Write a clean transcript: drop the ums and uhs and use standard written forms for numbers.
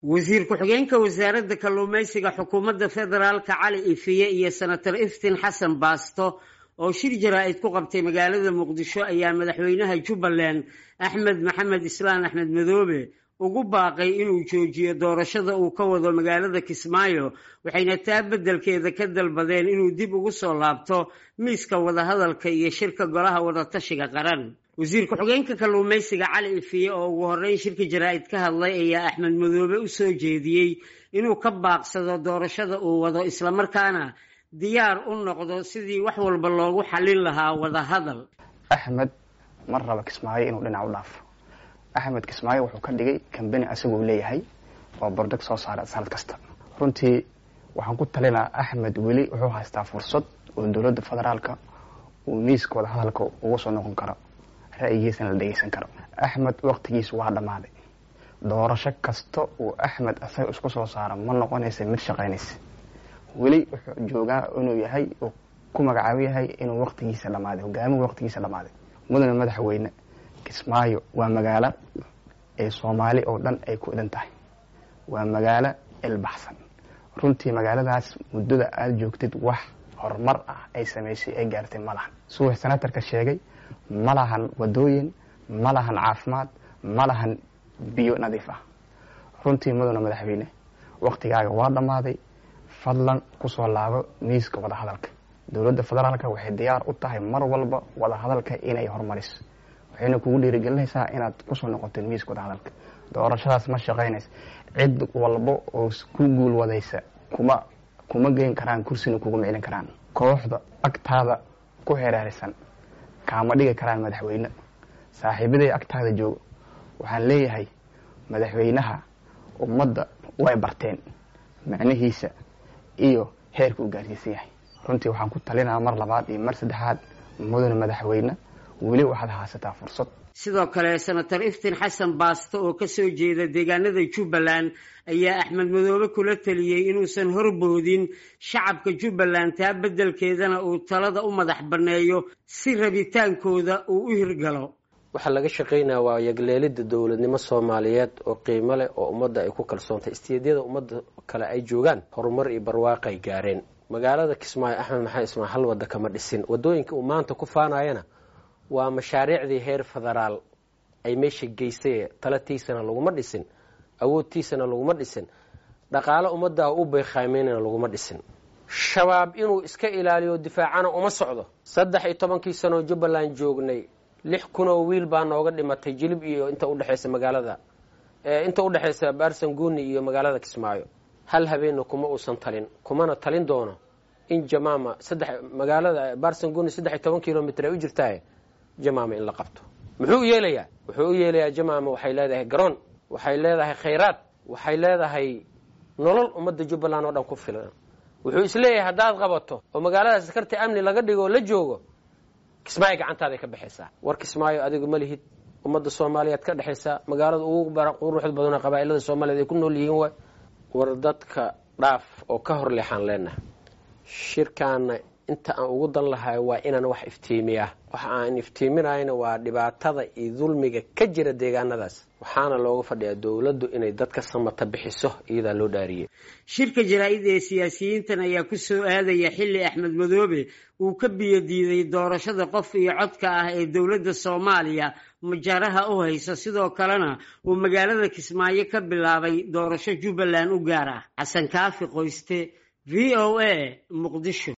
wasiir ku-xigeenka wasaaradda kalluumaysiga xukuumadda federaalka Cali Ifiye iyo senator Iftiin Xasan Baasto oo shir jaraa'id ku qabtay magaalada Muqdisho ayaa madaxweynaha Jubbaland Axmed Maxamed Islaan Axmed Madoobe ugu baaqay inuu joojiyo doorashada uu ka wado magaalada Kismaayo waxayna taa beddelkeeda ka dalbadeen inuu dib ugu soo laabto miiska wadahadalka iyo shirka golaha wadatashiga qaran. wasiir ku-xigeenka kalluumaysiga Cali Ifiye oo ugu horreyn shirka jaraa'id ka hadlay ayaa Axmed Madoobe u soo jeediyey inuu ka baaqsado doorashada uu wado isla markaana diyaar u noqdo sidii wax walba loogu xalin lahaa wadahadal. Axmed mar raba Kismaayo inuu dhinac u dhaafo. Axmed Kismaayo wuxuu ka dhigay kambani asagoo leeyahay oo bordeg soo saara sanad kasta. runtii waxaan ku talinaa Axmed weli wuxuu haystaa fursad oo dowladda federaalka uu miiska wadahadalka ugu soo noqon karo ra'yigiisana la dhageysan karo. Axmed waqtigiisu waa dhamaaday. doorasho kasta uu Axmed asaga isku soo saaro ma noqonaysa mid shaqaynaysa. weli wuxuu joogaa inuu yahay oo ku magacaabo yahay inuu waqtigiisa dhamaaday hogaamiye waqtigiisa dhamaaday. mudane madaxweyne Kismaayo waa magaalo ee Soomaali oo dhan ay ku idan tahay. waa magaalo ilbaxsan. runtii magaaladaas muddada aad joogtid wax horumar ah ay sameysay ay gaartay malahan. soo senatarka sheegay malahan wadooyin, malahan caafimaad, malahan biyo nadiif ah. runtii mudane madaxweyne waqtigaaga waa dhamaaday. fadlan ku soo laabo miiska wadahadalka. dowladda federaalka waxay diyaar u tahay mar walba wadahadalka inay horumariso. waxayna kugu dhiirigelinaysaa inaad ku soo noqoto miiska wadahadalka. doorashadaas ma shaqaynayso. cid walba oo ku guul wadaysa kuma geyn karaan kursina kugu micin karaan. kooxda agtaada ku heeraarisan kaama dhigi karaan madaxweyne. saaxiibaday agtaada joogo waxaan leeyahay madaxweynaha ummadda way barteen macnihiisa iyo heerka uu gaarsiisan yahay. runtii waxaan ku talinayaa mar labaad iyo mar saddexaad mudane madaxweyne weli waxaad haysataa fursad. sidoo kale senator Iftiin Xasan Baasto oo ka soo jeeda deegaanada Jubbaland ayaa Axmed Madoobe kula taliyay inuusan horboodin shacabka Jubbaland taa beddelkeedana uu talada u madax baneeyo si rabitaankooda uu u hirgalo. waxa laga shaqeynaa waa yagleelida dawladnimo Soomaaliyeed oo qiimo leh oo ummadda ay ku kalsoontay istiyadada ummadda kale ay joogaan horumar iyo barwaaqo ay gaareen. magaalada Kismaayo Axmed Maxamed Islaan hal wada kama dhisin. wadooyinka uu maanta ku faanayana waa mashaariicdii heer federaal ay meesha geysay talatiisana laguma dhisin, awoodtiisana laguma dhisin, dhaqaale ummadda u beeqaameynana laguma dhisin. shabaab inuu iska ilaaliyo difaacana uma socdo. 13 sano Jubbaland joognay 6,000 oo wiil baa nooga dhimatay jilib iyo inta u dhaxaysa magaalada inta u dhaxaysa Baarsanguuni iyo magaalada Kismaayo. hal habeen kuma uusan talin kumana talin doono in jamaama magaalada Baarsanguuni 13 kilomitir ay u jirtaa jamaama in la qabto. muxuu yeelayaa? wuxuu yeelayaa jamaama waxay leedahay garoon, waxay leedahay khayraad, waxay leedahay nolol ummadda Jubbaland oo dhan ku filan. wuxuu isleeyahay hadaad qabato oo magaaladaas karti amni laga dhigo la joogo Kismaayo gacantaada ka baxaysaa. war Kismaayo adigu ma lihid. ummadda Soomaaliyeed ka dhaxaysa magaalada ugu quruxda badan qabaa'ilada Soomaaliyeed ay ku nool yihiin war dadka dhaaf oo ka hor leexan leena. shirkaana inta aan ugu dan lahay waa inaan wax iftiimiyaa. waxa aan iftiiminayna waa dhibaatada iyo dulmiga ka jira deegaanadaas. waxaana looga fadhiyaa dawladdu inay dadka samata bixiso iyada loo dhaariyay. shirka jaraa'id ee siyaasiyiintan ayaa ku soo aadaya xilli Axmed Madoobe uu ka biyo diiday doorashada qof iyo codka ah ee dowladda Soomaaliya majaraha u hayso. sidoo kalena uu magaalada Kismaayo ka bilaabay doorasho Jubbaland u gaar ah. Xasan Kaafi Qoyste VOA Muqdisho.